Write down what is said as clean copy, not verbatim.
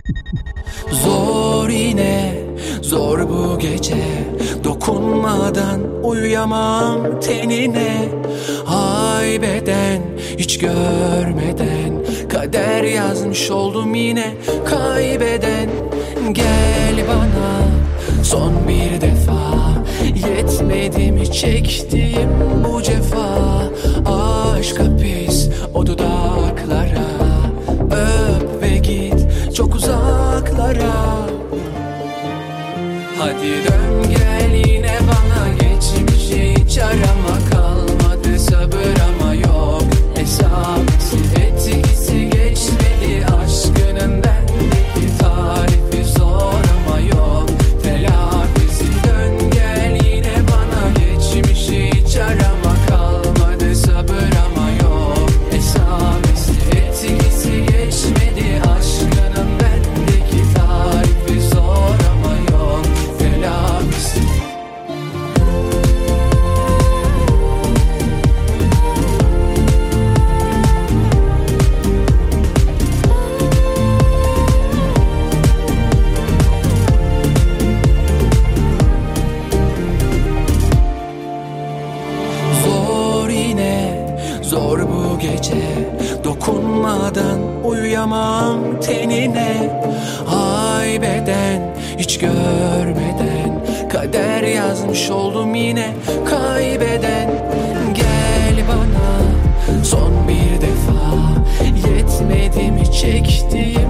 Zor yine, zor bu gece, dokunmadan uyuyamam tenine. Haybeden, hiç görmeden, kader yazmış oldum yine kaybeden. Gel bana son bir defa, yetmedi mi çektiğim bu cefa? Aşk hapis o dudaklara, öp ve git çok uzaklara. Hadi dön gel yine bana, geçmişi hiç arama, kalmadı sabır ama yok hesabısı. Etkisi geçmedi aşkının bendeki, tarifi zor ama yok telafisi. Dön gel yine bana, geçmişi hiç arama, kalmadı sabır ama yok hesabısı. Etkisi geçmedi aşkının bendeki, tarifi zor ama yok telafisi. Zor yine, zor bu gece, dokunmadan uyuyamam tenine. Haybeden, hiç görmeden, kader yazmış oldum yine kaybeden. Gel bana son bir defa, yetmedi mi çektiğim